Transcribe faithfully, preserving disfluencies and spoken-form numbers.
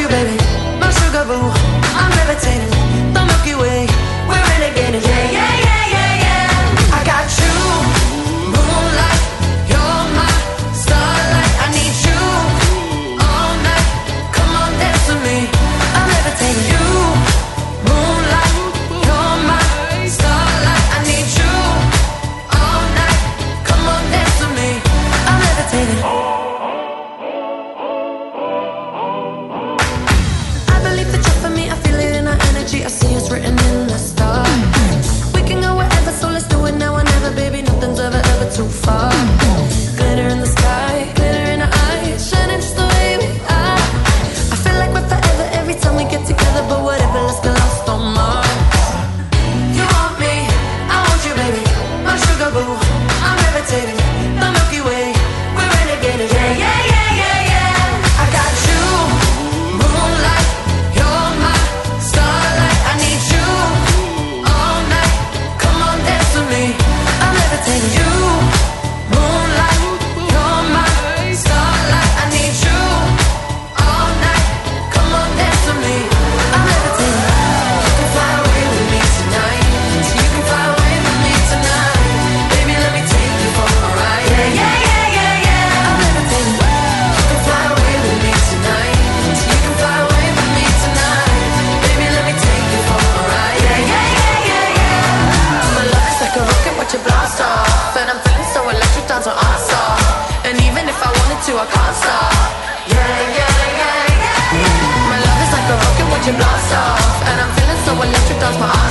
you, baby, my sugar boo. I'm levitating, the Milky Way. We're renegading, yeah, yeah, yeah, yeah, yeah. I got you, moonlight. You're my starlight. I need you all night. Come on, dance with me. I'm levitating. You, moonlight. You're my starlight. I need you all night. Come on, dance with me. I'm levitating. I see it's written in the stars. We can go wherever, so let's do it now or never, baby. Nothing's ever, ever too far. Glitter in the sky, glitter in our eyes, shining just the way we are. I feel like we're forever every time we get together, but whatever, let's get lost on Mars. You want me, I want you, baby, my sugar boo. I'm levitating, the Milky Way. We're renegading, yeah, yeah, yeah, yeah, yeah. I got you, moonlight. You're my starlight. I need you all night. Come on, dance with me. I'm levitating. You, moonlight. You're my starlight. I need you all night. Come on, dance with me. I'm levitating. You can fly away with me tonight. You can fly away with me tonight. Baby, let me take you for a ride. Yeah, yeah, yeah, yeah, yeah. I'm levitating. You can fly away with me tonight. You can fly away with me tonight. Baby, let me take you for a ride. Yeah, yeah, yeah, yeah, yeah. My love is like a rocket, watch it blast off. And I'm feeling so electric, down to awesome. And even if I wanted to, I can't stop. Yeah, yeah, yeah, yeah, yeah. My love is like a rocket, watch it blast off. And I'm feeling so electric, down to my